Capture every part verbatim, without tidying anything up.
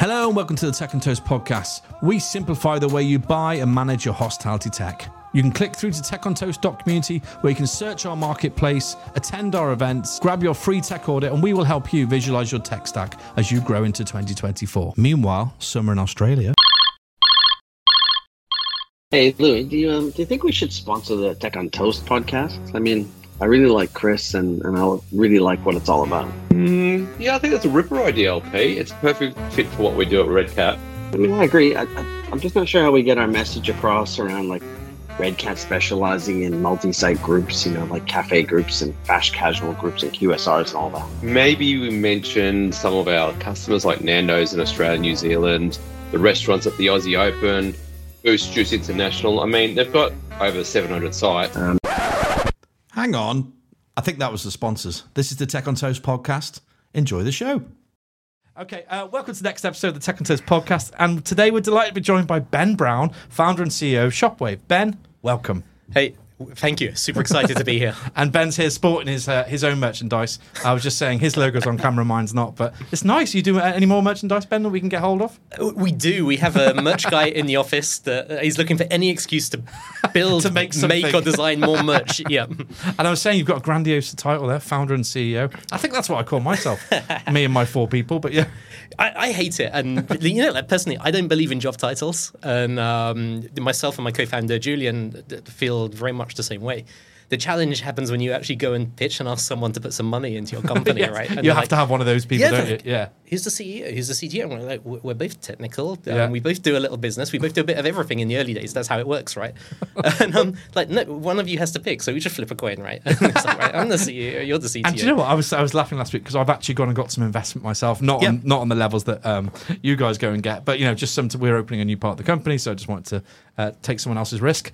Hello and welcome to the Tech and Toast podcast. We simplify the way you buy and manage your hospitality tech. You can click through to tech on toast dot community where you can search our marketplace, attend our events, grab your free tech audit, and we will help you visualize your tech stack as you grow into twenty twenty-four. Meanwhile, summer in Australia. Hey, Lou, do you, um, do you think we should sponsor the Tech on Toast podcast? I mean, I really like Chris and, and I really like what it's all about. Mm, yeah, I think that's a ripper idea, L P. It's a perfect fit for what we do at Red Cat. I mean, I agree. I, I, I'm just not sure how we get our message across around like Red Cat specializing in multi-site groups, you know, like cafe groups and fast casual groups and Q S Rs and all that. Maybe we mention some of our customers like Nando's in Australia, New Zealand, the restaurants at the Aussie Open, Boost Juice International. I mean, they've got over seven hundred sites. Um, Hang on. I think that was the sponsors. This is the Tech on Toast podcast. Enjoy the show. Okay, uh, welcome to the next episode of the Tech on Toast podcast. And today we're delighted to be joined by Ben Brown, founder and C E O of Shopwave. Ben, welcome. Hey, thank you. Super excited to be here. And Ben's here sporting his uh, his own merchandise. I was just saying his logo's on camera, mine's not. But it's nice. You do any more merchandise, Ben, that we can get hold of? We do. We have a merch guy in the office that is looking for any excuse to build, to make, make or design more merch. Yeah. And I was saying you've got a grandiose title there, founder and C E O. I think that's what I call myself. Me and my four people, but yeah. I, I hate it. And, you know, like, personally, I don't believe in job titles. And um, myself and my co-founder, Julian, feel very much the same way. The challenge happens when you actually go and pitch and ask someone to put some money into your company, yeah. right? And you have like, to have one of those people, yeah, don't like, you? Yeah. Who's the C E O? Who's the C T O? And we're like, we're both technical. Um, yeah. We both do a little business. We both do a bit of everything in the early days. That's how it works, right? and um, like, no, one of you has to pick. So we just flip a coin, right? And it's like, right, I'm the C E O. You're the C T O. And do you know what? I was I was laughing last week because I've actually gone and got some investment myself. Not yep. on not on the levels that um, you guys go and get, but you know, just some. To, we're opening a new part of the company, so I just wanted to uh, take someone else's risk.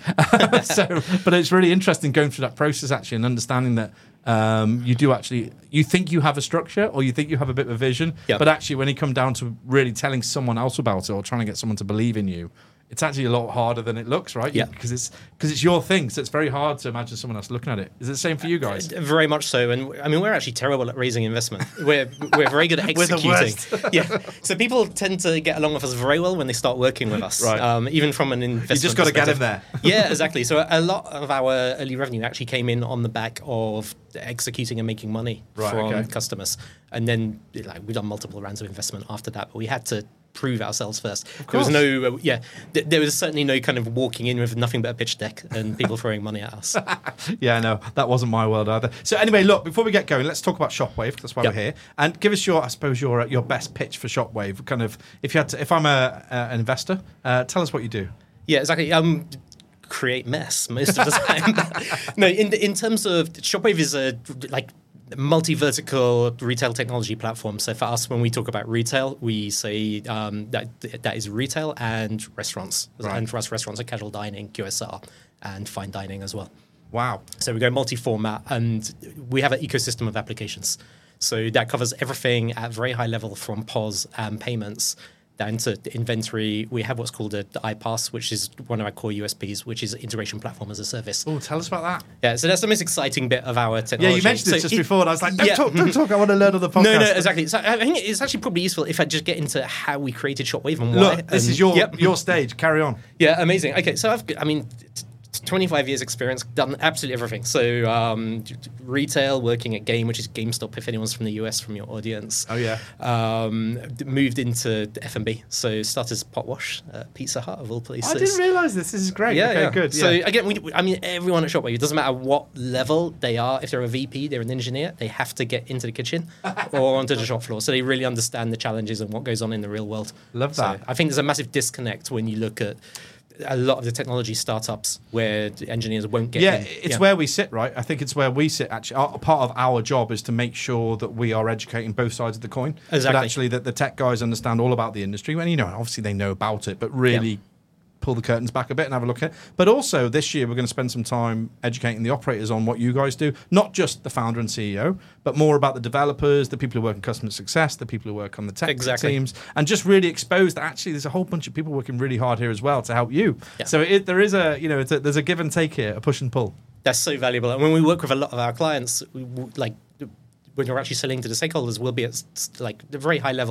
so, but it's really interesting going through that process actually and understanding that. Um, you do actually, you think you have a structure or you think you have a bit of a vision, yep. but actually when you come down to really telling someone else about it or trying to get someone to believe in you, it's actually a lot harder than it looks, right? Yeah. Because it's because it's your thing, so it's very hard to imagine someone else looking at it. Is it the same for you guys? Very much so. And I mean, we're actually terrible at raising investment. We're we're very good at executing. We're the worst. yeah. So people tend to get along with us very well when they start working with us. Right. Um, even from an investment. You just got to get in there. yeah, exactly. So a lot of our early revenue actually came in on the back of executing and making money right, from okay. customers. And then like we've done multiple rounds of investment after that, but we had to prove ourselves first. There was no, uh, yeah, th- there was certainly no kind of walking in with nothing but a pitch deck and people throwing money at us. yeah, no, that wasn't my world either. So anyway, look, before we get going, let's talk about Shopwave. That's why yep. we're here. And give us your, I suppose, your your best pitch for Shopwave. Kind of, if you had to, if I'm a, uh, an investor, uh, tell us what you do. Yeah, exactly. Um, create mess most of the time. no, in in terms of Shopwave is a like. multi-vertical retail technology platform. So for us, when we talk about retail, we say um, that that is retail and restaurants. Right. And for us, restaurants are casual dining, Q S R, and fine dining as well. Wow. So we go multi-format, and we have an ecosystem of applications. So that covers everything at very high level from P O S and payments down to inventory. We have what's called a iPaaS, which is one of our core U S Ps, which is integration platform as a service. Oh, tell us about that. Yeah, so that's the most exciting bit of our technology. Yeah, you mentioned so this just it, before, and I was like, don't yeah. talk, don't talk, I want to learn on the podcast. No, no, exactly. So I think it's actually probably useful if I just get into how we created Shopwave and why. Look, this and, is your yep. your stage. Carry on. Yeah, amazing. Okay, so I've, I mean, t- twenty-five years experience, done absolutely everything. So um, retail, working at Game, which is GameStop, if anyone's from the U S from your audience. Oh, yeah. Um, moved into F and B. So started as pot wash at Pizza Hut, of all places. I didn't realise this. This is great. Yeah, okay, yeah. good. So yeah. again, we, I mean, everyone at Shopwave, it doesn't matter what level they are. If they're a V P, they're an engineer, they have to get into the kitchen or onto the shop floor. So they really understand the challenges and what goes on in the real world. Love that. So I think there's a massive disconnect when you look at a lot of the technology startups where the engineers won't get yeah, in. it's yeah. where we sit, right? I think it's where we sit, actually. Our, part of our job is to make sure that we are educating both sides of the coin. Exactly. But actually that the tech guys understand all about the industry. When, you know, obviously they know about it, but really... Yeah. pull the curtains back a bit and have a look at it. But also this year we're going to spend some time educating the operators on what you guys do, not just the founder and C E O, but more about the developers, the people who work in customer success, the people who work on the tech exactly. teams, and just really expose that actually there's a whole bunch of people working really hard here as well to help you. Yeah. So it, there is a, you know, it's a, there's a give and take here, a push and pull. That's so valuable. And when we work with a lot of our clients, we, like when you're actually selling to the stakeholders, we'll be at like the very high level.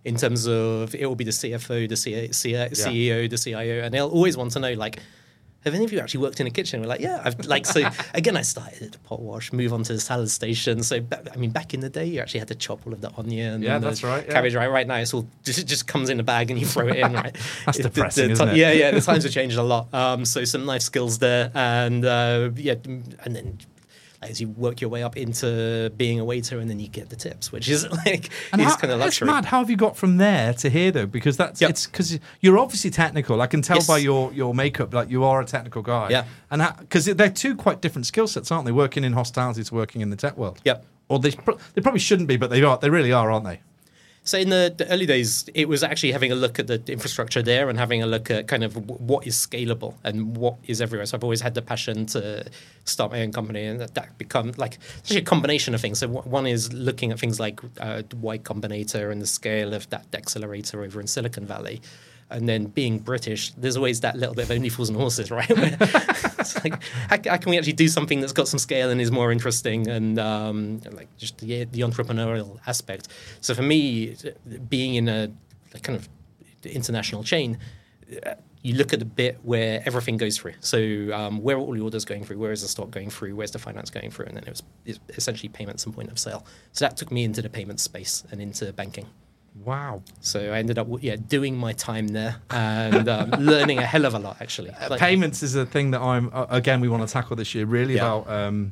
in terms of it will be the C F O, the C- C- Yeah. C E O, the C I O, and they'll always want to know like, have any of you actually worked in a kitchen? We're like, yeah, I've like so. Again, I started at the pot wash, move on to the salad station. So ba- I mean, back in the day, you actually had to chop all of the onion, Yeah, and the that's right, yeah. cabbage. Right, right now it's all just it just comes in a bag and you throw it in. Right, That's It- the- depressing, the isn't ti- it? Yeah, yeah. The times have changed a lot. Um, so some nice skills there, and uh, yeah, and then. As you work your way up into being a waiter, and then you get the tips, which is like And is how, kind of that's luxury. mad. How have you got from there to here though? Because that's Yep. it's because you're obviously technical. I can tell Yes. by your your makeup, like you are a technical guy. Yeah. And because they're two quite different skill sets, aren't they? Working in hospitality to working in the tech world. Yep. Or they pro- they probably shouldn't be, but they are. They really are, aren't they? So in the, the early days, it was actually having a look at the infrastructure there and having a look at kind of w- what is scalable and what is everywhere. So I've always had the passion to start my own company, and that, that become like it's actually a combination of things. So w- one is looking at things like uh, Y Combinator and the scale of that accelerator over in Silicon Valley. And then being British, there's always that little bit of only fools and horses, right? Where it's like, how, how can we actually do something that's got some scale and is more interesting and um, like just the, the entrepreneurial aspect? So for me, being in a, a kind of international chain, uh, you look at the bit where everything goes through. So um, where are all the orders going through? Where is the stock going through? Where's the finance going through? And then it was it's essentially payments and point of sale. So that took me into the payment space and into banking. Wow. So I ended up, yeah, doing my time there and um, learning a hell of a lot, actually. Like, Payments is a thing that I'm uh, again we want to tackle this year. Really Yeah. about um,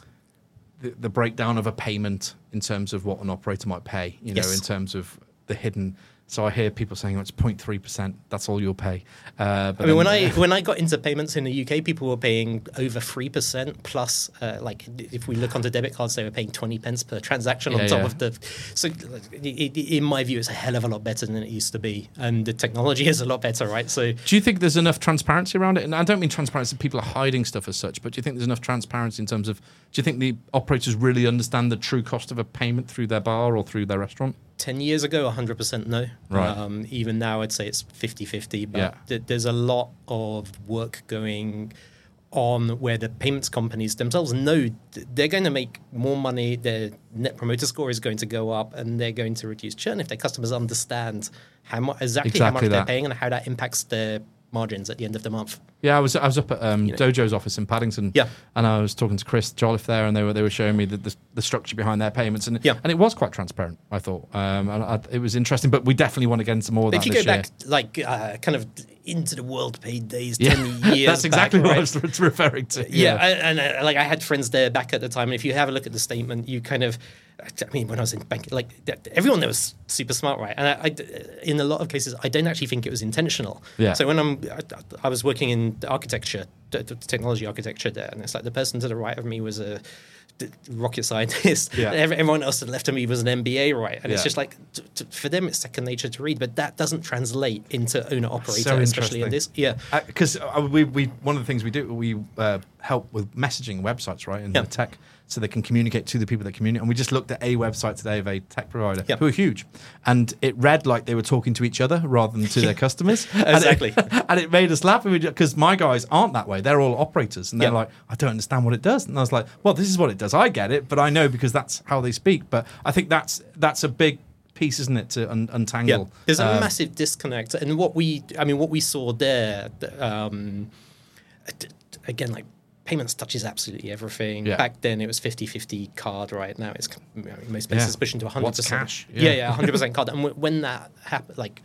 the, the breakdown of a payment in terms of what an operator might pay. You know, Yes. in terms of the hidden. So I hear people saying, oh, it's zero point three percent. That's all you'll pay. Uh, but I mean, when then- I when I got into payments in the U K, people were paying over three percent plus. Uh, like, if we look onto debit cards, they were paying twenty pence per transaction Yeah, on top yeah. of the. So, like, it, it- in my view, it's a hell of a lot better than it used to be, and the technology is a lot better, right? So, Do you think there's enough transparency around it? And I don't mean transparency, people are hiding stuff as such, but do you think there's enough transparency in terms of, do you think the operators really understand the true cost of a payment through their bar or through their restaurant? ten years ago, one hundred percent no. Right. Um, even now, I'd say it's fifty-fifty. But Yeah. th- there's a lot of work going on where the payments companies themselves know th- they're going to make more money, their net promoter score is going to go up, and they're going to reduce churn if their customers understand how much exactly, how Exactly much they're that. paying and how that impacts their margins at the end of the month. Yeah, I was I was up at um, know. Dojo's office in Paddington, Yeah. and I was talking to Chris Jolliffe there, and they were they were showing me the, the, the structure behind their payments, and Yeah. and it was quite transparent. I thought, um, and I, it was interesting, but we definitely want to get into more of If that you go this year. back, like, uh, kind of into the world paid days, Yeah, ten years that's exactly back, what right? I was referring to. Yeah, I, and uh, like I had friends there back at the time, and if you have a look at the statement, you kind of, I mean, when I was in banking, like th- everyone there was super smart, right? And I, I, in a lot of cases, I don't actually think it was intentional. Yeah. So when I'm, I, I was working in the architecture, the, the technology architecture there, and it's like the person to the right of me was a d- rocket scientist. Yeah. And every- everyone else to the left of me was an M B A, right? And it's Yeah. just like t- t- for them, it's second nature to read, but that doesn't translate into owner operator, So especially in this. interesting. Yeah. Because uh, we, we one of the things we do, we uh, help with messaging websites, right, in Yeah. the tech, so they can communicate to the people that communicate. And we just looked at a website today of a tech provider Yeah. who are huge, and it read like they were talking to each other rather than to their customers. And it- Exactly. And it, made us laugh because my guys aren't that way. They're all operators, and they're Yeah. like, I don't understand what it does. And I was like, well, this is what it does. I get it, but I know because that's how they speak. But I think that's that's a big piece, isn't it, to un- untangle? Yeah, there's a Um, massive disconnect, and what we, I mean, what we saw there, um, d- again, like payments touches absolutely everything. Yeah. Back then, it was fifty-fifty card. Right now, it's I mean, most places Yeah. pushing to one hundred What's percent cash? Yeah, Yeah. yeah, one hundred percent card. And w- when that happened, like,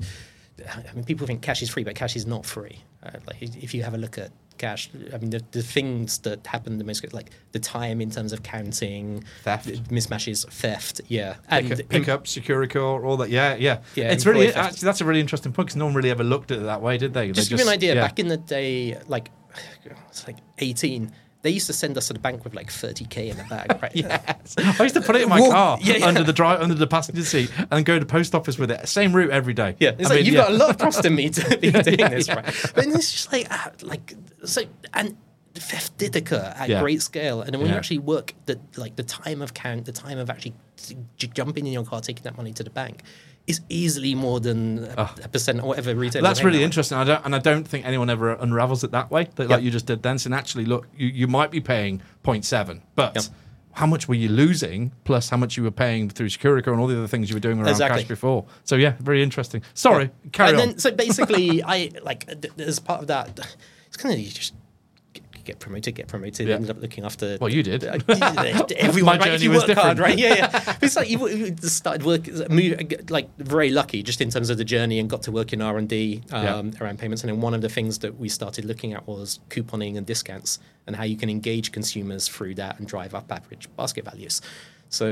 I mean, people think cash is free, but cash is not free. Uh, like, if you have a look at cash, I mean, the, the things that happen the most, like the time in terms of counting, Theft. the mismatches, theft, yeah, and Pick, pick up, security call, all that. Yeah, yeah. Yeah, It's really employee theft. actually that's a really interesting point because no one really ever looked at it that way, did they? Just They to give you an idea, yeah. back in the day, like it's like eighteen, they used to send us to the bank with like thirty K in the bag, right? Yes. I used to put it in my Well, car yeah, yeah. under the drive under the passenger seat and go to post office with it. Same route every day. Yeah, it's I like mean, you've yeah. got a lot of trust in me to be doing yeah, this, yeah. right? But it's just like, ah, like so, and theft did occur at Yeah. great scale, and then when Yeah. you actually work the like the time of count, the time of actually j- jumping in your car, taking that money to the bank, is easily more than a, Oh. a percent or whatever retail. That's really interesting. I don't, and I don't think anyone ever unravels it that way, that, like Yeah. you just did then. And actually, look, you, you might be paying zero point seven, but Yeah. how much were you losing, plus how much you were paying through Securica and all the other things you were doing around Exactly. cash before. So yeah, very interesting. Sorry, Yeah. carry and on. Then, so basically, I like th- as part of that, it's kind of you just get, get promoted, get promoted. Yeah. Ended up looking after. Well, you did. Uh, everyone, My right? If journey you was work hard, different. right? Yeah, yeah. But it's like you, you just started work, move, like very lucky, just in terms of the journey, and got to work in R and D um, Yeah. around payments. And then one of the things that we started looking at was couponing and discounts, and how you can engage consumers through that and drive up average basket values. So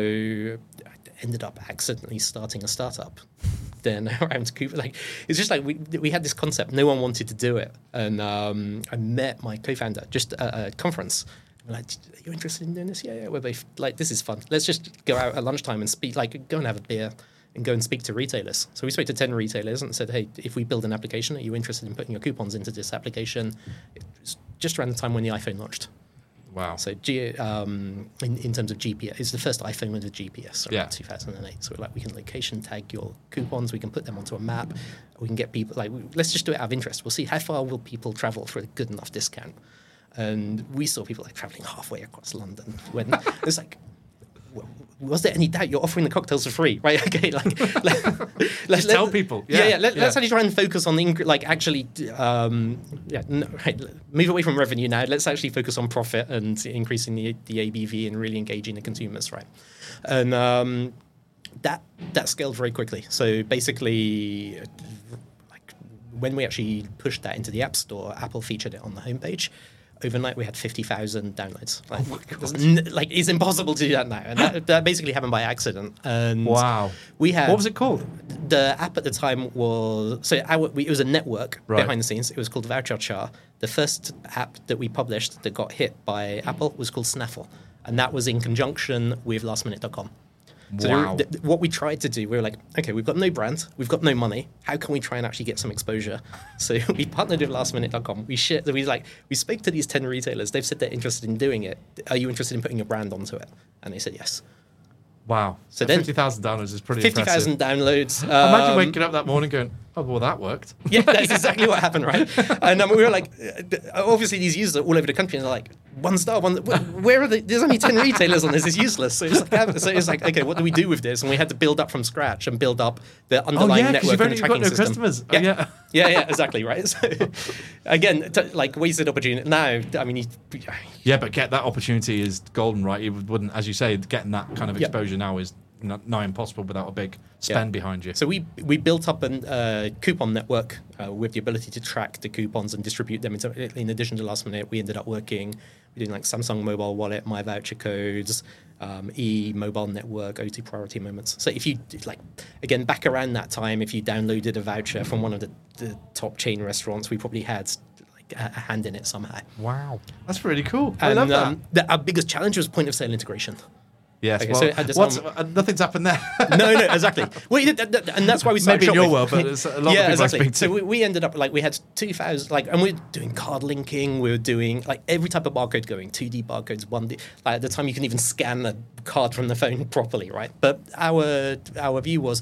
I ended up accidentally starting a startup. Then around coupon, like it's just like we we had this concept. No one wanted to do it, and um, I met my co-founder just at a conference. We're like, are you interested in doing this? Yeah, yeah. We're both like, this is fun. Let's just go out at lunchtime and speak, like go and have a beer and go and speak to retailers. So we spoke to ten retailers and said, hey, if we build an application, are you interested in putting your coupons into this application? It was just around the time when the iPhone launched. Wow. So G, um, in, in terms of G P S, it's the first iPhone with a G P S around Yeah. two thousand eight. So we're like, we can location tag your coupons, we can put them onto a map, we can get people, like, let's just do it out of interest. We'll see how far will people travel for a good enough discount. And we saw people like traveling halfway across London when it's like, w- was there any doubt you're offering the cocktails for free, right? Okay, like let, let's tell people. Yeah, Yeah, yeah. Let, yeah. Let's actually try and focus on the incre- like actually, um, yeah, no, right. Move away from revenue now. Let's actually focus on profit and increasing the the A B V and really engaging the consumers, right? And um, that that scaled very quickly. So basically, like when we actually pushed that into the App Store, Apple featured it on the homepage. Overnight, we had fifty thousand downloads. Like, Oh my God. there's n- like it's impossible to do that now, and that, that basically happened by accident. And Wow. we had What was it called? The app at the time was so our, we, it was a network Right. behind the scenes. It was called VoucherChar. The first app that we published that got hit by Apple was called Snaffle, and that was in conjunction with last minute dot com. So Wow. the, the, what we tried to do, we were like, okay, we've got no brand, we've got no money. How can we try and actually get some exposure? So we partnered with last minute dot com. We shared, we like we spoke to these ten retailers. They've said they're interested in doing it. Are you interested in putting your brand onto it? And they said yes. Wow. So So then- fifty thousand downloads is pretty Fifty impressive. thousand downloads. Imagine um, waking up that morning going, oh, well, that worked. Yeah, that's exactly what happened, right? And um, we were like, uh, obviously these users are all over the country, and they're like, one star, one. Where are the? There's only ten retailers on this. It's useless. So it's like, so it's like, okay, what do we do with this? And we had to build up from scratch and build up the underlying yeah, 'cause network you've and only the got tracking no system. customers. Oh, Yeah. yeah. yeah, yeah, exactly, right. So again, t- like wasted opportunity. Now, I mean, you, Yeah, but get that opportunity is golden, right? You wouldn't, as you say, getting that kind of Yeah. exposure now is not, now impossible without a big spend Yeah. behind you. So we we built up a uh, coupon network uh, with the ability to track the coupons and distribute them. Into, in addition to last minute, we ended up working, we're doing like Samsung Mobile Wallet, My Voucher Codes, um, E Mobile Network, O two Priority Moments. So if you like, again, back around that time, if you downloaded a voucher from one of the, the top chain restaurants, we probably had like a, a hand in it somehow. Wow, that's really cool. I And love that. um, the, our biggest challenge was point of sale integration. Yes, okay, well, so at the what's, time- uh, nothing's happened there. no, no, exactly. Well, th- th- th- and that's why we started Maybe in your Shopwave. world, but it's a lot yeah, of people exactly. I speak to. So we, we ended up like we had two thousand, like, and we were doing card linking. We were doing like every type of barcode going, two D barcodes, one D. Like at the time, you can even scan a card from the phone properly, right? But our our view was,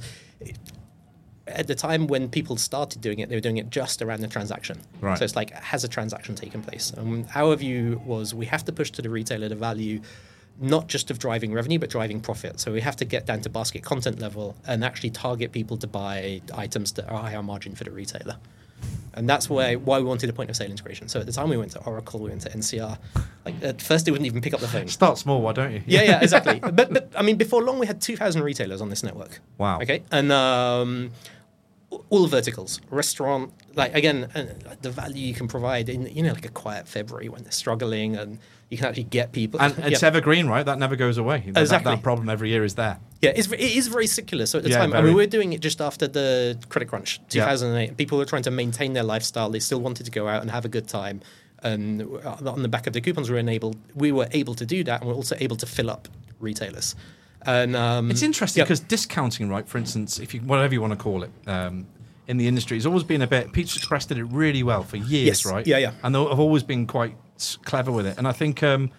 at the time when people started doing it, they were doing it just around the transaction. Right. So it's like, has a transaction taken place? And our view was we have to push to the retailer the value not just of driving revenue, but driving profit. So we have to get down to basket content level and actually target people to buy items that are higher margin for the retailer. And that's why why we wanted a point of sale integration. So at the time we went to Oracle, we went to N C R. Like at first they wouldn't even pick up the phone. Start small, why don't you? Yeah, yeah, exactly. but, but I mean, before long we had two thousand retailers on this network. Wow. Okay, and um, all verticals, restaurant. Like again, uh, the value you can provide in you know like a quiet February when they're struggling, and you can actually get people. And it's yeah. evergreen, right? That never goes away. That- Exactly. That, that problem every year is there. Yeah, it's, it is very secular. So at the Yeah, time, I very. mean, we were doing it just after the credit crunch, two Yeah. thousand eight. People were trying to maintain their lifestyle. They still wanted to go out and have a good time. And on the back of the coupons, we were enabled. We were able to do that, and we're also able to fill up retailers. And um, It's interesting yeah. because discounting, right? For instance, if you whatever you want to call it, um, in the industry, has always been a bit. Pizza Express did it really well for years, Yes. right? Yeah, yeah. And they've always been quite s- clever with it. And I think um,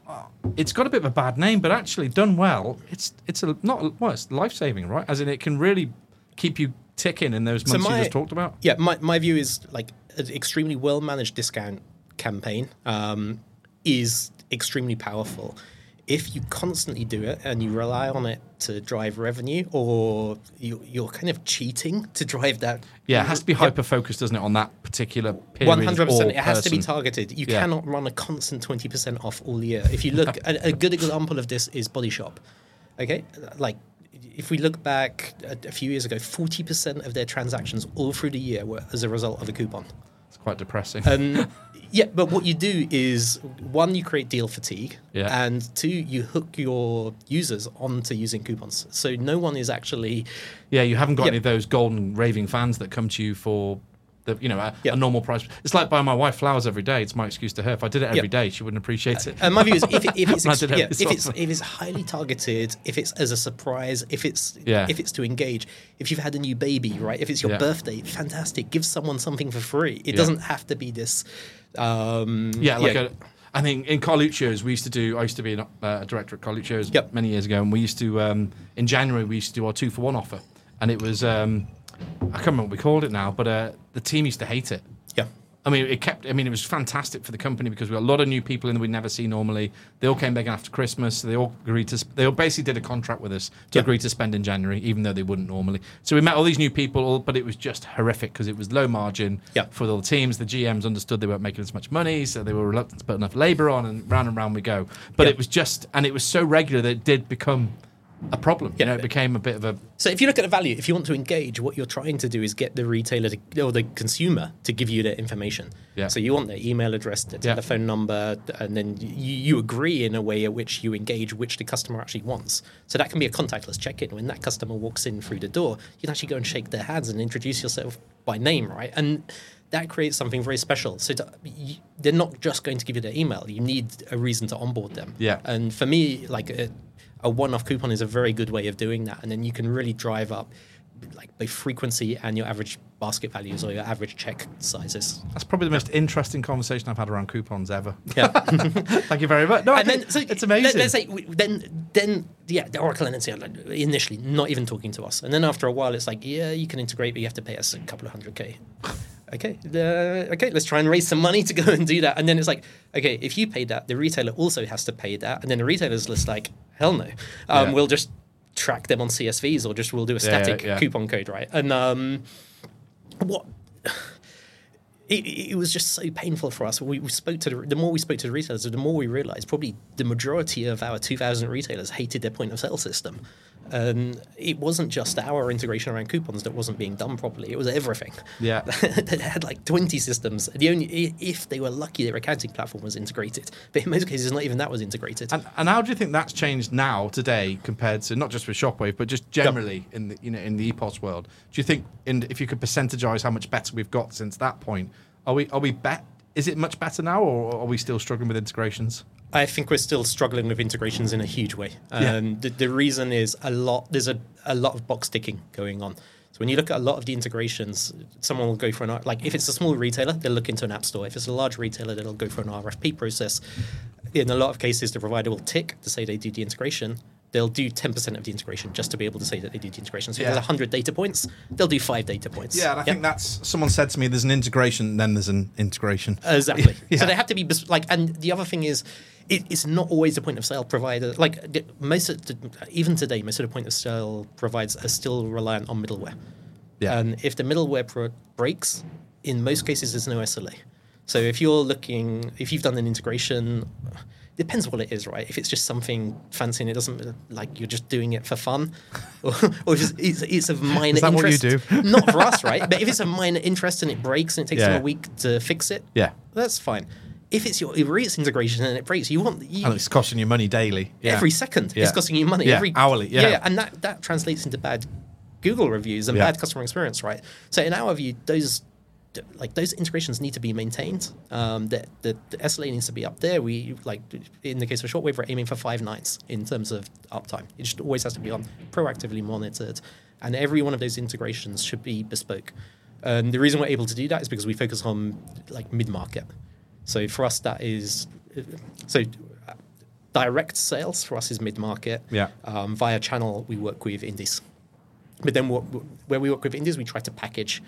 it's got a bit of a bad name, but actually done well, it's it's a not well, it's life saving, right? As in, it can really keep you ticking in those So months my- you just talked about. Yeah, my, my view is like an extremely well managed discount campaign um, is extremely powerful if you constantly do it and you rely on it to drive revenue, or you, you're kind of cheating to drive that. Yeah, it has to be hyper focused, doesn't it, on that particular period. One hundred percent. or It has to be person. targeted. You Yeah. cannot run a constant twenty percent off all year. If you look, a, a good example of this is Body Shop. Okay, like if we look back a, a few years ago, forty percent of their transactions all through the year were as a result of a coupon. It's quite depressing. Um, yeah, but what you do is, one, you create deal fatigue, Yeah. and two, you hook your users onto using coupons. So no one is actually... Yeah, you haven't got Yep. any of those golden raving fans that come to you for the, you know, a, Yep. a normal price. It's like buying my wife flowers every day. It's my excuse to her. If I did it every Yep. day, she wouldn't appreciate it. And my view is, if, it, if it's I ex- did it yeah, every if so it's often. if it's highly targeted, if it's as a surprise, if it's Yeah. if it's to engage, if you've had a new baby, right? If it's your Yeah. birthday, fantastic. Give someone something for free. It Yeah. doesn't have to be this. Um, Yeah, like a, I think in Carluccio's, we used to do, I used to be an, uh, a director at Carluccio's Yep. many years ago, and we used to, um, in January, we used to do our two for one offer. And it was, um, I can't remember what we called it now, but uh, the team used to hate it. yeah. I mean, it kept. I mean, it was fantastic for the company because we had a lot of new people in that we'd never see normally. They all came back after Christmas. So they all agreed to. They all basically did a contract with us to Yeah. agree to spend in January, even though they wouldn't normally. So we met all these new people, but it was just horrific because it was low margin Yeah. for all the teams. The G Ms understood they weren't making as much money, so they were reluctant to put enough labour on, and round and round we go. But Yeah. it was just, and it was so regular that it did become a problem. You Yeah. know, it became a bit of a. So if you look at the value, if you want to engage, what you're trying to do is get the retailer to, or the consumer to give you their information. Yeah. So you want their email address, their Yeah. telephone number, and then you, you agree in a way at which you engage which the customer actually wants. So that can be a contactless check-in. When that customer walks in through the door, you can actually go and shake their hands and introduce yourself by name, right? And that creates something very special. So to, you, they're not just going to give you their email. You need a reason to onboard them. Yeah. And for me, like a, a one-off coupon is a very good way of doing that. And then you can really drive up like both frequency and your average basket values or your average check sizes. That's probably the most interesting conversation I've had around coupons ever. Yeah. Thank you very much. No, I And think then, so it's amazing. Let, us say we, then, then yeah, the Oracle and N C are like, initially not even talking to us, and then after a while, it's like, yeah, you can integrate, but you have to pay us a couple of hundred k. Okay, uh, okay, let's try and raise some money to go and do that. And then it's like, okay, if you pay that, the retailer also has to pay that, and then the retailer's just like, hell no, um, Yeah. we'll just track them on C S Vs, or just we'll do a Yeah, static yeah. coupon code, right? And um, what. It, it was just so painful for us. We, we spoke to the, the more we spoke to the retailers, the more we realized probably the majority of our two thousand retailers hated their point of sale system. And it wasn't just our integration around coupons that wasn't being done properly. It was everything. Yeah. They had like twenty systems. The only, if they were lucky, their accounting platform was integrated. But in most cases, not even that was integrated. And, and how do you think that's changed now today compared to not just with Shopwave, but just generally in the you know in the E P O S world? Do you think in, if you could percentagize how much better we've got since that point, are we are we bet? Is it much better now, or are we still struggling with integrations? I think we're still struggling with integrations in a huge way. Yeah. Um, the, the reason is a lot. There's a, a lot of box ticking going on. So when you look at a lot of the integrations, someone will go for an like if it's a small retailer, they'll look into an app store. If it's a large retailer, they'll go for an R F P process. In a lot of cases, the provider will tick to say they do the integration. They'll do ten percent of the integration just to be able to say that they do the integration. So Yeah. if there's one hundred data points, they'll do five data points. Yeah, and I Yep. think that's someone said to me, "There's an integration, then there's an integration." Exactly. Yeah. So they have to be bes- like, and the other thing is, it, it's not always the point of sale provider. Like the, most, of the, even today, most of the point of sale providers are still reliant on middleware. Yeah. And if the middleware pro- breaks, in most cases, there's no S L A. So if you're looking, if you've done an integration, depends what it is, right? If it's just something fancy and it doesn't, like you're just doing it for fun, or, or if it's, it's, it's of minor Is that what you interest. do? Not for us, right? But if it's a minor interest and it breaks and it takes Yeah. them a week to fix it, Yeah. that's fine. If it's your if it's integration and it breaks, you want you, And it's costing you money daily. Yeah. every second. Yeah. It's costing you money Yeah, every hourly, yeah. and that that translates into bad Google reviews and Yeah. bad customer experience, right? So in our view, those like those integrations need to be maintained. Um, the, the the S L A needs to be up there. We like in the case of Shortwave, we're aiming for five nines in terms of uptime. It just always has to be on, proactively monitored, and every one of those integrations should be bespoke. And the reason we're able to do that is because we focus on like mid market. So for us, that is so. Uh, direct sales for us is mid market. Yeah. Um, via channel, we work with indies. But then what, where we work with indies, we try to package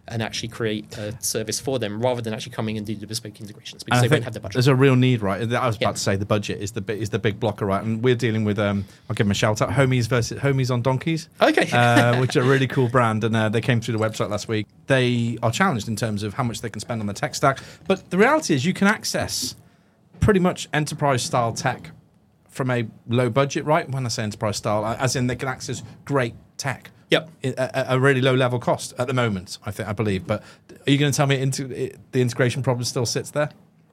and actually create a service for them rather than actually coming and do the bespoke integrations because And I they won't think have the budget. There's a real need, right? I was about Yeah. to say the budget is the bi- is the big blocker, right? And we're dealing with um, I'll give them a shout out, Homies versus Homies on Donkeys, Okay. uh, which are a really cool brand, and uh, they came through the website last week. They are challenged in terms of how much they can spend on the tech stack, but the reality is you can access pretty much enterprise style tech from a low budget, right? When I say enterprise style, as in they can access great tech. Yep. At a really low level cost at the moment, I think, I believe. But are you going to tell me into it, the integration problem still sits there?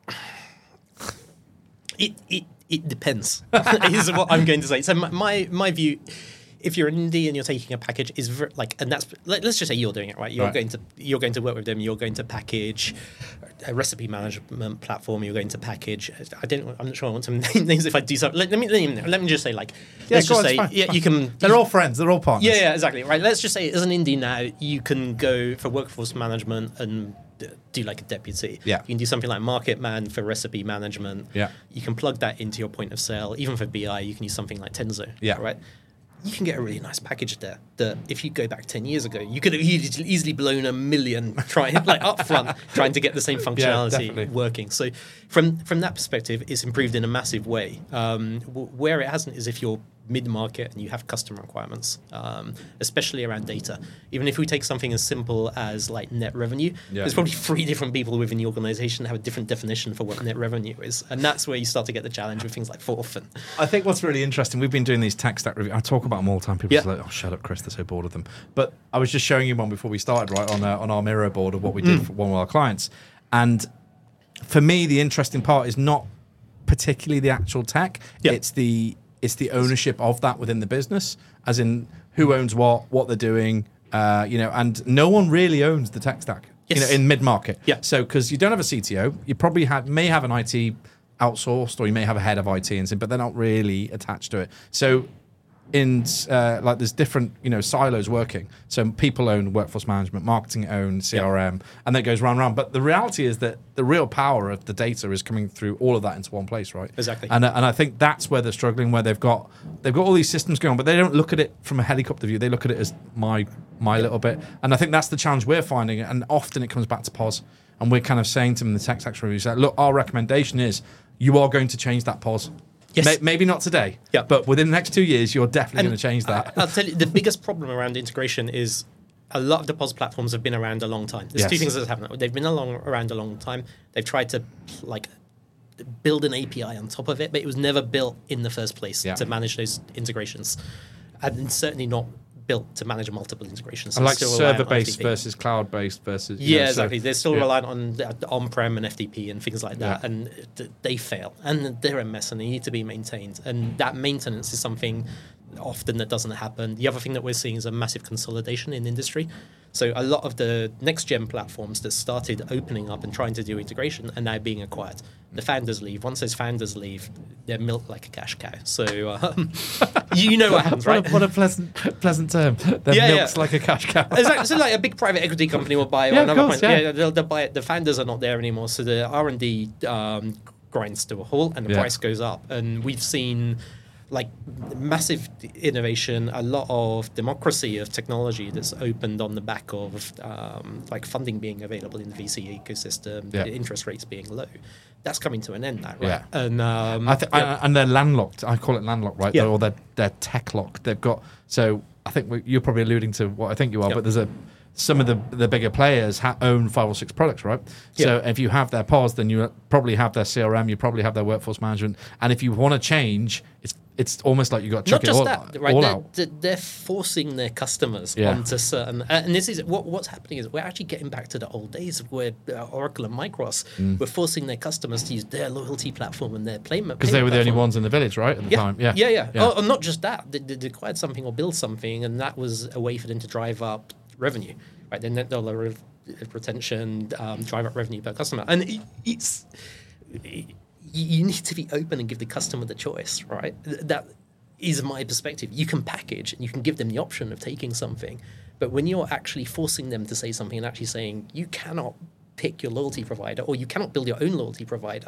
It it it depends. Is what I'm going to say. So my my, my view, if you're an indie and you're taking a package, is ver- like, and that's let, let's just say you're doing it right. You're Right. going to you're going to work with them. You're going to package a recipe management platform. You're going to package. I don't. I'm not sure I want to name names if I do something. Let, let me let me let me just say like. Yeah, let's go just on, say it's fine, yeah. it's You fine. can. They're all friends. They're all partners. Yeah, yeah, exactly. Right. Let's just say as an indie now, you can go for workforce management and d- do like a deputy. Yeah. You can do something like Market Man for recipe management. Yeah. You can plug that into your point of sale. Even for B I, you can use something like Tenzo. Yeah. Right. You can get a really nice package there that if you go back ten years ago, you could have easily easily blown a million trying like upfront trying to get the same functionality definitely. working. So from from that perspective, it's improved in a massive way. Um, w- where it hasn't is if you're mid-market and you have customer requirements, um, especially around data. Even if we take something as simple as like net revenue, Yeah. there's probably three different people within the organization that have a different definition for what net revenue is. And that's where you start to get the challenge with things like Forth. And I think what's really interesting, we've been doing these tech stack reviews. I talk about them all the time. People Yeah. are like, oh, shut up, Chris, they're so bored of them. But I was just showing you one before we started, right, on, uh, on our Miro board of what we did Mm. for one of our clients. And for me, the interesting part is not particularly the actual tech. Yeah. It's the it's the ownership of that within the business, as in who owns what, what they're doing, uh, you know, and no one really owns the tech stack, Yes. you know, in mid-market. Yeah. So, because you don't have a C T O, you probably have may have an I T outsourced, or you may have a head of I T and so, but they're not really attached to it. So, in uh, like there's different you know silos working. So people own workforce management, marketing own C R M, and that goes round and round. But the reality is that the real power of the data is coming through all of that into one place, right? Exactly. And and I think that's where they're struggling, where they've got they've got all these systems going, but they don't look at it from a helicopter view. They look at it as my my little bit. And I think that's the challenge we're finding. And often it comes back to P O S, and we're kind of saying to them in the tech sector reviews that look, our recommendation is you are going to change that P O S. Yes. May- maybe not today, Yeah. but within the next two years, you're definitely And going to change that. I, I'll tell you, the biggest problem around integration is a lot of the P O S platforms have been around a long time. There's Yes. two things that have happened. They've been along, around a long time. They've tried to like build an A P I on top of it, but it was never built in the first place Yeah. to manage those integrations, and it's certainly not built to manage multiple integrations. I It's like still reliant on server-based F T P. versus cloud-based versus... you Yeah, know, so- exactly. They're still yeah. reliant on the- on-prem and F T P and things like that, Yeah. and th- they fail, and they're a mess, and they need to be maintained. And that maintenance is something often that doesn't happen. The other thing that we're seeing is a massive consolidation in industry. So a lot of the next-gen platforms that started opening up and trying to do integration are now being acquired. The founders leave. Once those founders leave, they're milked like a cash cow. So um, you know what happens, right? What a, what a pleasant pleasant term. They're Yeah, milks yeah. like a cash cow. Exactly. So like a big private equity company will buy it. Yeah, or of another course, point. yeah. they'll, they'll buy it. The founders are not there anymore, so the R and D um, grinds to a halt, and the Yeah. price goes up. And we've seen like massive innovation, a lot of democracy of technology that's opened on the back of um, like funding being available in the V C ecosystem, Yeah. the interest rates being low. That's coming to an end now, right? Yeah. And um, I th- yeah. and they're landlocked. I call it landlocked, right? Yeah. Or they're they're tech locked. They've got so I think we, you're probably alluding to what I think you are, Yep. but there's a some of the the bigger players ha- own five or six products, right? So Yeah. if you have their P O S, then you probably have their C R M, you probably have their workforce management, and if you want to change, it's it's almost like you got to chuck Not it just all, that, right? all They're, out. they're- they're forcing their customers Yeah. onto certain, uh, and this is what what's happening is we're actually getting back to the old days where uh, Oracle and Micros Mm. were forcing their customers to use their loyalty platform and their payment Because they were the only platform. ones in the village, right, at the Yeah, time. Yeah, yeah, yeah. Oh, and not just that, they, they acquired something or build something, and that was a way for them to drive up revenue, right? Their net dollar re- retention, um, drive up revenue per customer, and it, it's you you need to be open and give the customer the choice, right? Th- That is my perspective. You can package and you can give them the option of taking something, but when you're actually forcing them to say something and actually saying you cannot pick your loyalty provider or you cannot build your own loyalty provider,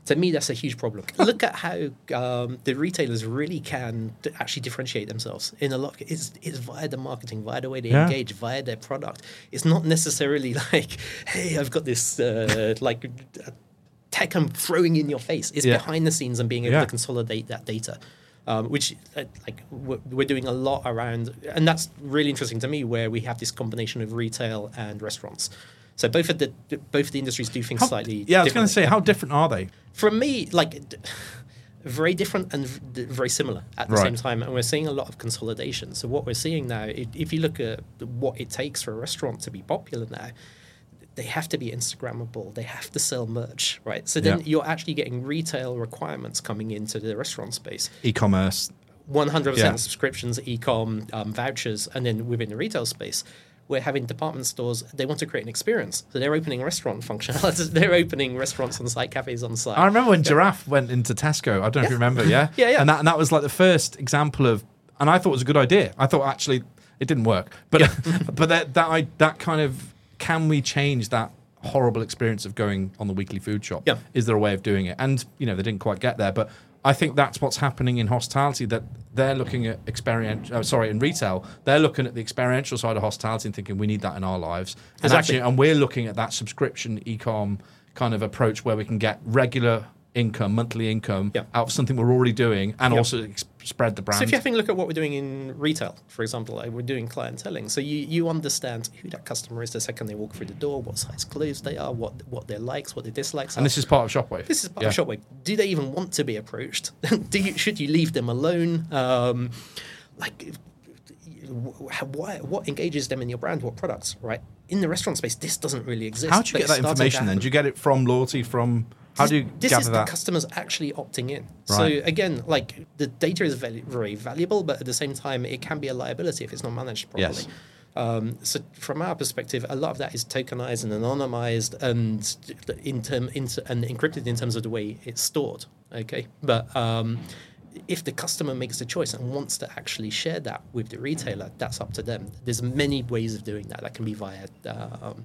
To me, that's a huge problem. Look at how um, the retailers really can d- actually differentiate themselves in a lot. It's, it's via the marketing, via the way they Yeah. engage, via their product. It's not necessarily like, hey, I've got this uh, like uh, tech I'm throwing in your face. It's Yeah. behind the scenes and being able Yeah. to consolidate that data. Um, which uh, like we're, we're doing a lot around, and that's really interesting to me, where we have this combination of retail and restaurants. So both of the both of the industries do things How- slightly. yeah, I was going to differently. say, how different are they? For me, like d- very different and v- very similar at the Right. same time, and we're seeing a lot of consolidation. So what we're seeing now, if, if you look at what it takes for a restaurant to be popular now, they have to be Instagrammable. They have to sell merch, right? So then Yeah. you're actually getting retail requirements coming into the restaurant space. E-commerce. one hundred percent Yeah. subscriptions, e-com, um, vouchers, and then within the retail space, we're having department stores, they want to create an experience. So they're opening restaurant functionality. They're opening restaurants on site, cafes on site. I remember when Giraffe went into Tesco. I don't know if you remember, yeah? Yeah, yeah. And that, and that was like the first example of, and I thought it was a good idea. I thought actually it didn't work. But but that that, I, that kind of, can we change that horrible experience of going on the weekly food shop? Yeah. Is there a way of doing it? And, you know, they didn't quite get there. But I think that's what's happening in hospitality, that they're looking at experiential, oh, sorry, in retail, they're looking at the experiential side of hospitality and thinking we need that in our lives. And Exactly. actually, and we're looking at that subscription e-com kind of approach where we can get regular income, monthly income Yeah. out of something we're already doing and Yeah. also ex- spread the brand. So if you have a look at what we're doing in retail, for example, like we're doing clienteling. So you, you understand who that customer is the second they walk through the door, what size clothes they are, what what their likes, what their dislikes are. and this is part of Shopwave. This is part Yeah. of Shopwave. Do they even want to be approached? Do you should you leave them alone? Um, like, wh- how- why, what engages them in your brand? What products? Right in the restaurant space, this doesn't really exist. How do you but get it's that starting to information then? happen. Do you get it from loyalty, from, how do you This gather is that? the customers actually opting in. Right. So again, like the data is very, very valuable, but at the same time, it can be a liability if it's not managed properly. Yes. Um, so from our perspective, a lot of that is tokenized and anonymized and in term into, and encrypted in terms of the way it's stored. Okay, but um, if the customer makes the choice and wants to actually share that with the retailer, that's up to them. There's many ways of doing that. That can be via, um,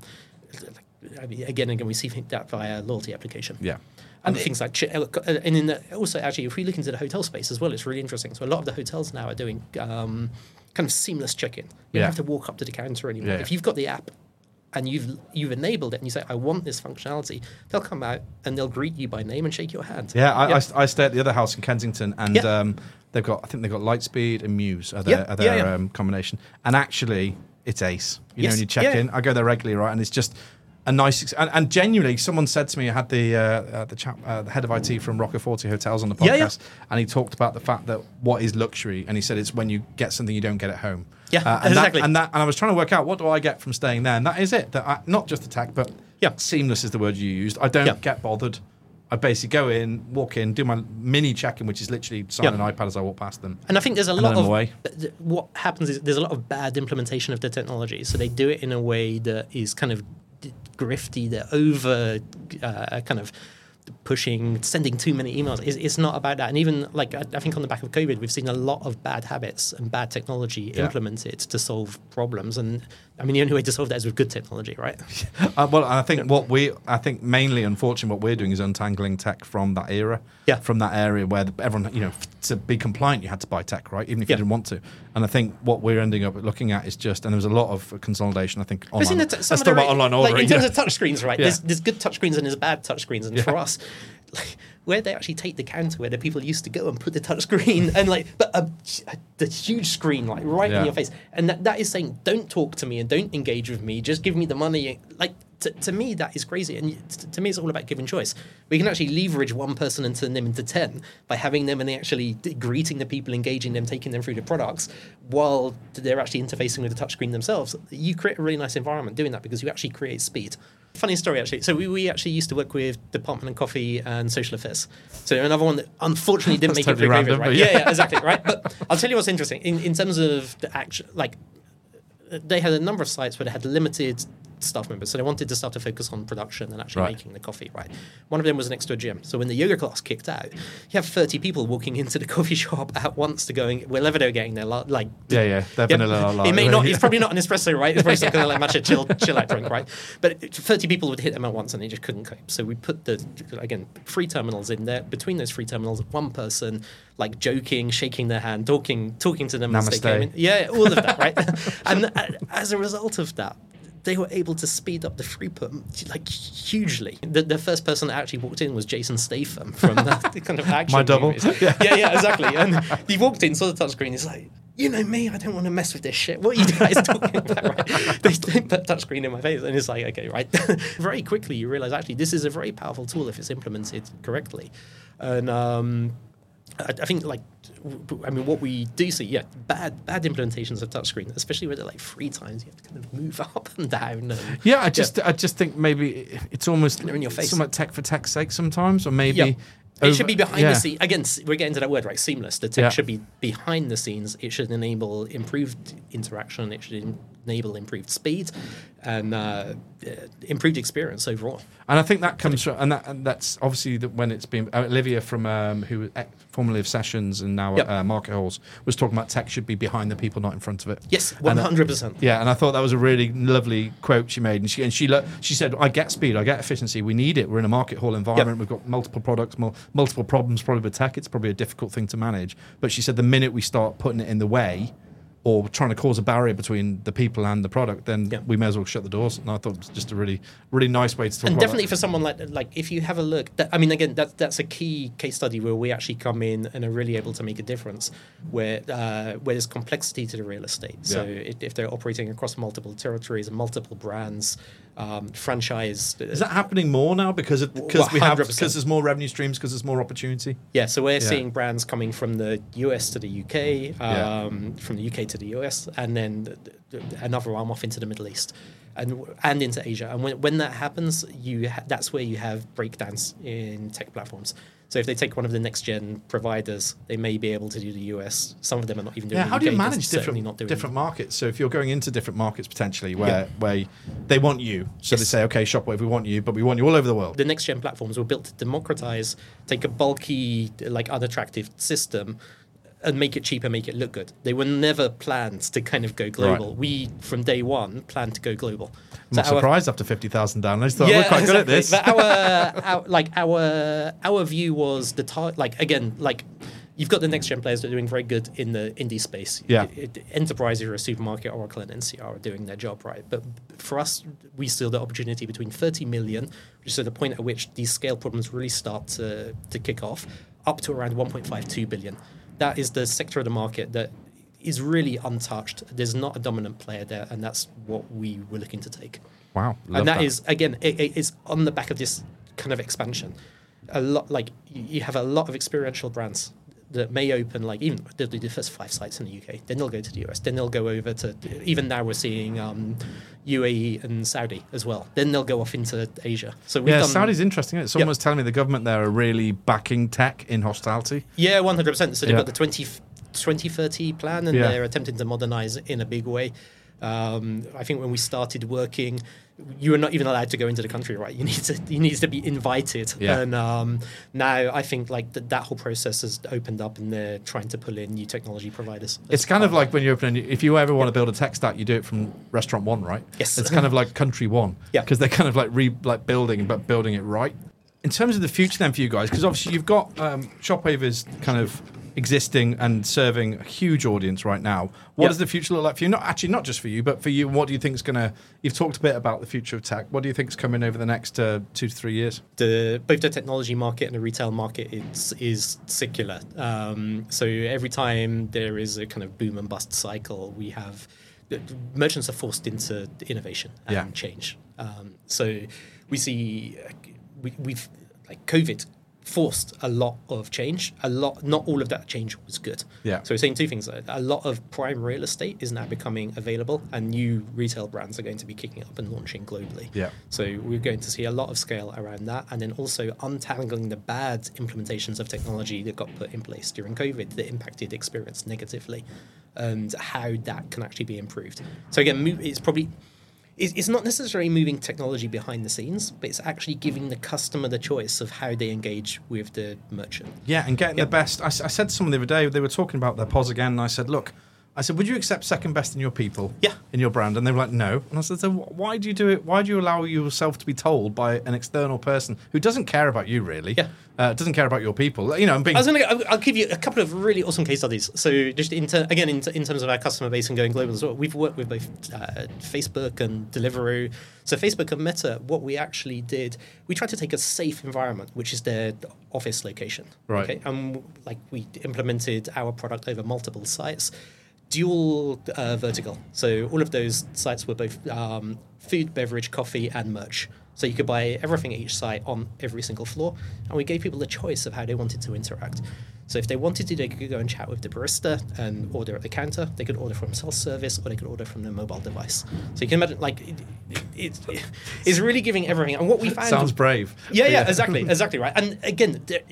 I mean, again, again, we see that via loyalty application. Yeah. And And things like, chi- and in the, also actually, if we look into the hotel space as well, it's really interesting. So a lot of the hotels now are doing um, kind of seamless check-in. You Yeah. don't have to walk up to the counter anymore. Yeah, yeah. If you've got the app and you've you've enabled it, and you say, "I want this functionality," they'll come out and they'll greet you by name and shake your hand. Yeah, I, Yeah. I, I stay at the other house in Kensington, and Yeah. um, they've got, I think they've got Lightspeed and Muse are their, Yeah, are their yeah, yeah. Um, combination. And actually, it's ace. You Yes, know, when you check yeah, in, yeah. I go there regularly, right? And it's just a nice, ex- and, and genuinely, someone said to me, I had the uh, uh, the, chap, uh, the head of I T from Roccaforte Hotels on the podcast, Yeah, yeah. and he talked about the fact that what is luxury, and he said it's when you get something you don't get at home. Yeah, uh, and exactly. That, and that, and I was trying to work out, what do I get from staying there? And that is it. That I, not just the tech, but Yeah. seamless is the word you used. I don't Yeah. get bothered. I basically go in, walk in, do my mini check-in, which is literally sign Yeah. an iPad as I walk past them. And I think there's a And lot then I'm of away. th- what happens is there's a lot of bad implementation of the technology. So they do it in a way that is kind of d- grifty, they're over uh, kind of pushing, sending too many emails. It's, it's not about that. And even like I, I think on the back of COVID, we've seen a lot of bad habits and bad technology Yeah. implemented to solve problems. And I mean, the only way to solve that is with good technology, right? Uh, well, I think what we, I think mainly, unfortunately, what we're doing is untangling tech from that era, Yeah. from that area where the, everyone, you know, f- to be compliant, you had to buy tech, right? Even if Yeah. you didn't want to. And I think what we're ending up looking at is just, and there was a lot of consolidation, I think, But it's in online. the t- Let's some of talk the about ra- online like, ordering. in terms yeah. of touchscreens, right? Yeah. There's, there's good touchscreens and there's bad touchscreens, and Yeah. for us, like, where they actually take the counter where the people used to go and put the touchscreen and like, but a, a, the huge screen like right Yeah. in your face, and that, that is saying, don't talk to me and don't engage with me. Just give me the money. Like to, to me, that is crazy, and t- to me, it's all about giving choice. We can actually leverage one person and turn them into ten by having them and they actually d- greeting the people, engaging them, taking them through the products, while they're actually interfacing with the touchscreen themselves. You create a really nice environment doing that because you actually create speed. Funny story, actually. So we, we actually used to work with Department of Coffee and Social Affairs. So another one that unfortunately didn't That's make totally it through COVID, random, right? but Yeah. yeah. yeah, exactly, right? But I'll tell you what's interesting. In, in terms of the action, like, they had a number of sites where they had limited staff members. So they wanted the staff to focus on production and actually Right. making the coffee, right? One of them was next to a gym. So when the yoga class kicked out, you have thirty people walking into the coffee shop at once to going, wherever they're getting their, la- like... Yeah, yeah. They're Yeah, vanilla latte. it may not. It's probably not an espresso, right? It's probably some kind of like matcha chill, chill out drink, right? But it- thirty people would hit them at once, and they just couldn't cope. So we put the again free terminals in there. Between those free terminals, one person like joking, shaking their hand, talking, talking to them as they Namaste. came in. Yeah, all of that, right? And uh, as a result of that, they were able to speed up the throughput like hugely. The, the first person that actually walked in was Jason Statham from that kind of action. My double. movies. Yeah, yeah, exactly. And he walked in, saw the touchscreen. He's like, you know me, I don't want to mess with this shit. What are you guys talking about? Right? They don't put touchscreen in my face, and it's like, okay, right. Very quickly, you realize actually this is a very powerful tool if it's implemented correctly, and um, I, I think like. I mean, what we do see, yeah, bad bad implementations of touchscreen, especially where they're like three times, you have to kind of move up and down. And, Yeah, I just I just think maybe it's almost They're in your face. somewhat tech for tech's sake sometimes, or maybe Yeah. It over- should be behind yeah. the scenes. Again, s- we're getting to that word, right? Seamless. The tech Yeah. should be behind the scenes. It should enable improved interaction. It should en- enable improved speed and uh, uh, improved experience overall. And I think that comes from, and, that, and that's obviously that when it's been uh, Olivia from um, who was ex- formerly of Sessions and now Yep. uh, Market Halls was talking about tech should be behind the people, not in front of it. Yes, And, one uh, hundred percent. Yeah, and I thought that was a really lovely quote she made, and she and she lo- she said, "I get speed, I get efficiency. We need it. We're in a market hall environment. We've got multiple products, mul- multiple problems. Probably with tech, it's probably a difficult thing to manage." But she said the minute we start putting it in the way, or trying to cause a barrier between the people and the product, then Yeah. we may as well shut the doors. And I thought it was just a really, really nice way to talk And about definitely that. for someone like like if you have a look, that, I mean, again, that that's a key case study where we actually come in and are really able to make a difference, where uh, where there's complexity to the real estate. So Yeah. if, if they're operating across multiple territories and multiple brands, um, franchise. Is that happening more now because of, because we have one hundred percent. because there's more revenue streams, because there's more opportunity? Yeah, so we're Yeah. seeing brands coming from the U S to the U K, Yeah. um, from the U K to the U S, and then th- th- another arm off into the Middle East, and and into Asia. And when, when that happens, you ha- that's where you have breakdowns in tech platforms. So if they take one of the next gen providers, they may be able to do the U S. Some of them are not even doing Yeah, the how U K. do you because manage it's certainly different not doing different markets? So if you're going into different markets potentially where Yeah. where they want you, so they Yes. say, okay, Shopwave, we want you, but we want you all over the world. the next gen platforms were built to democratize, take a bulky, like unattractive system, and make it cheaper, make it look good. They were never planned to kind of go global. Right. We, from day one, planned to go global. I'm not So our- surprised after fifty thousand downloads. Thought we're quite good at this. But our, our, like our, our view was the tar- like again, like you've got the next gen players that are doing very good in the indie space. Yeah. It- it- Enterprise, or a supermarket, Oracle, and N C R are doing their job right. But for us, we saw the opportunity between thirty million, which is at the point at which these scale problems really start to, to kick off, up to around one point five two billion. That is the sector of the market that is really untouched. There's not a dominant player there, and that's what we were looking to take. Wow, love and that, that. is again, it, it- it's on the back of this kind of expansion. A lot, like you you have a lot of experiential brands that may open, like even they'll do the first five sites in the U K, then they'll go to the U S, then they'll go over to. Even now, we're seeing um, U A E and Saudi as well. Then they'll go off into Asia. So we've Yeah, done, Saudi's interesting. Isn't it? Someone Yep. was telling me the government there are really backing tech in hospitality. Yeah, one hundred percent. So they've Yeah. got the twenty, twenty thirty plan, and Yeah. they're attempting to modernize in a big way. Um, I think when we started working, you were not even allowed to go into the country, right? You need to, you need to be invited. Yeah. And um, now I think like th- that whole process has opened up, and they're trying to pull in new technology providers. It's kind of like when you open, a new, if you ever want to build a tech stack, you do it from restaurant one, right? Yes. It's kind of like country one. Yeah. Because they're kind of like re like building, but building it right. In terms of the future, then for you guys, because obviously you've got um, Shopwave is kind of existing and serving a huge audience right now. What Yeah. does the future look like for you? Not actually, not just for you, but for you. What do you think is going to? You've talked a bit about the future of tech. What do you think is coming over the next uh, two to three years? the both the technology market and the retail market is is secular. Um, so every time there is a kind of boom and bust cycle, we have the merchants are forced into innovation and Yeah. change. Um, so we see uh, we, we've like COVID forced a lot of change. A lot, not all of that change was good. Yeah. So we're saying two things. A lot of prime real estate is now becoming available, and new retail brands are going to be kicking up and launching globally. Yeah. So we're going to see a lot of scale around that, and then also untangling the bad implementations of technology that got put in place during COVID that impacted experience negatively, and how that can actually be improved. So again, mo- it's probably it's, it's not necessarily moving technology behind the scenes, but it's actually giving the customer the choice of how they engage with the merchant. Yeah, and getting Yep. the best. I, s- I said to someone the other day, they were talking about their P O S again, and I said, look, I said, would you accept second best in your people? Yeah. In your brand? And they were like, no. And I said, so wh- why do you do it? Why do you allow yourself to be told by an external person who doesn't care about you, really? Yeah. Uh, doesn't care about your people. You know, and being. I was going to. I'll give you a couple of really awesome case studies. So, just in ter- again, in, ter- in terms of our customer base and going global as well, we've worked with both uh, Facebook and Deliveroo. So, Facebook and Meta, what we actually did, we tried to take a safe environment, which is their office location. Right. Okay. And like we implemented our product over multiple sites, dual uh, vertical. So, all of those sites were both um, food, beverage, coffee, and merch. So you could buy everything at each site on every single floor, and we gave people the choice of how they wanted to interact. So if they wanted to, they could go and chat with the barista and order at the counter. They could order from self-service, or they could order from their mobile device. So you can imagine, like, it, it, it, it's really giving everything. And what we found Sounds brave. Yeah, yeah, exactly, exactly right. And again, there,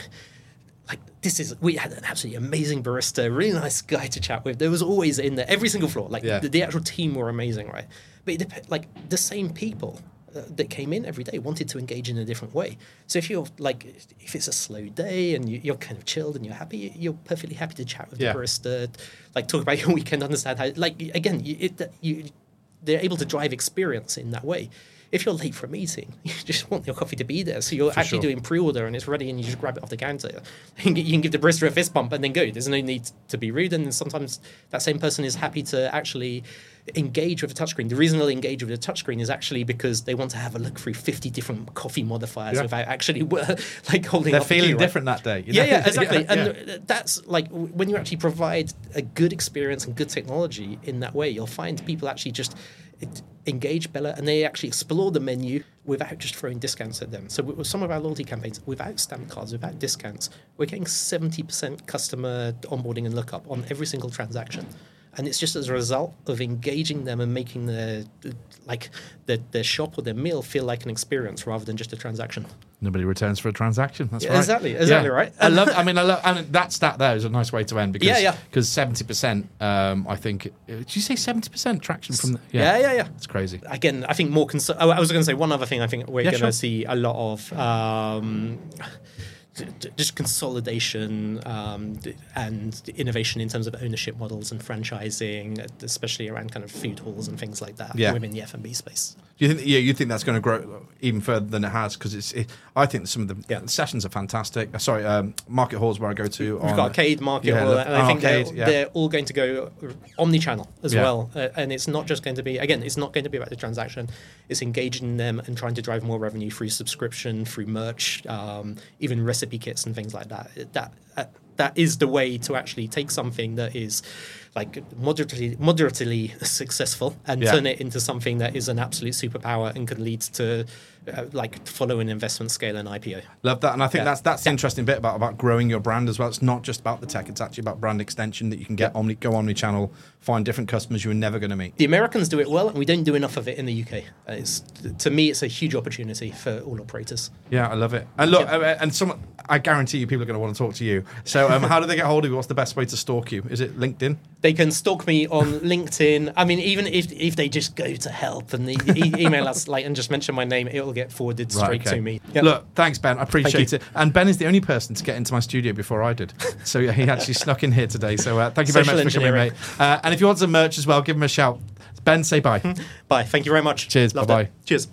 like this is we had an absolutely amazing barista, really nice guy to chat with. There was always in there every single floor. Like Yeah. the, the actual team were amazing, right? But it dep- like the same people uh, that came in every day wanted to engage in a different way. So if you're like, if it's a slow day and you, you're kind of chilled and you're happy, you're perfectly happy to chat with Yeah. the barista, like talk about your weekend, understand how. Like again, you, it, you they're able to drive experience in that way. If you're late for a meeting, you just want your coffee to be there. So you're For actually sure. doing pre-order and it's ready and you just grab it off the counter. You can, get, you can give the barista a fist bump and then go. There's no need to be rude. And sometimes that same person is happy to actually engage with a touchscreen. The reason they'll engage with a touchscreen is actually because they want to have a look through fifty different coffee modifiers Yeah. without actually like holding They're up the feeling queue, right? different that day. you Yeah, know? yeah, exactly. Yeah, and yeah. that's like w- when you actually provide a good experience and good technology in that way, you'll find people actually just it, engage better and they actually explore the menu without just throwing discounts at them. So with some of our loyalty campaigns, without stamp cards, without discounts, we're getting seventy percent customer onboarding and lookup on every single transaction. And it's just as a result of engaging them and making their like their, their shop or their meal feel like an experience rather than just a transaction. Nobody returns for a transaction. That's Yeah, right. exactly, exactly right. I love. I mean, I love. And that stat there is a nice way to end because Yeah, yeah. because seventy percent. Um, I think. Did you say seventy percent traction from? The, Yeah, yeah, yeah. It's crazy. Again, I think more. Cons- oh, I was going to say one other thing. I think we're Yeah, going to sure. see a lot of um, d- d- just consolidation um, d- and innovation in terms of ownership models and franchising, especially around kind of food halls and things like that Yeah. within the F and B space. Do you think? Yeah, you think that's going to grow even further than it has? Because it's. It, I think some of the Yeah. sessions are fantastic. Uh, Sorry, um, market halls where I go to. We've on, got Arcade, Market Yeah, Hall, look, and I think Arcade, they're, yeah. they're all going to go omni-channel as Yeah. well. Uh, and it's not just going to be, again, it's not going to be about the transaction. It's engaging them and trying to drive more revenue through subscription, through merch, um, even recipe kits and things like that. That uh, that is the way to actually take something that is like moderately moderately successful and Yeah. turn it into something that is an absolute superpower and can lead to uh, like follow an investment scale and I P O. Love that, and I think Yeah. that's that's the Yeah. interesting bit about about growing your brand as well. It's not just about the tech; it's actually about brand extension that you can get Yeah. omni go omni-channel, find different customers you were never going to meet. The Americans do it well, and we don't do enough of it in the U K. Uh, It's, to me, it's a huge opportunity for all operators. Yeah, I love it. And look, Yeah. uh, and some, I guarantee you, people are going to want to talk to you. So, um, how do they get hold of you? What's the best way to stalk you? Is it LinkedIn? They can stalk me on LinkedIn. I mean, even if if they just go to help and e- e- email us like and just mention my name, it will get forwarded straight Right, okay. to me. Yep. Look, thanks, Ben. I appreciate you. it. And Ben is the only person to get into my studio before I did. So yeah, he actually snuck in here today. So uh, thank you very Social much for coming, mate. engineering. Uh, and if you want some merch as well, give him a shout. Ben, say bye. Bye. Thank you very much. Cheers. Loved Bye-bye. it. Cheers.